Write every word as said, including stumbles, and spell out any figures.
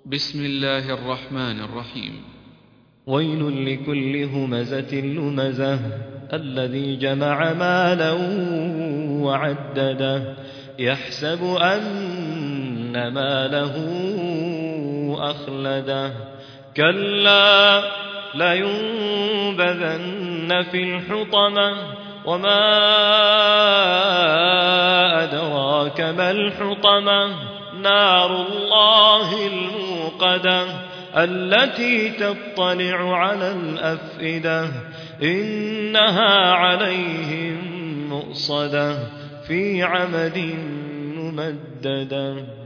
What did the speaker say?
بسم الله الرحمن الرحيم. ويل لكل همزة لمزة الذي جمع مالا وعدده يحسب أن ماله أخلده كلا لينبذن في الحطمة وما أدراك ما الحطمة نار الله الموقدة التي تطلع على الأفئدة إنها عليهم مؤصدة في عمد ممددة.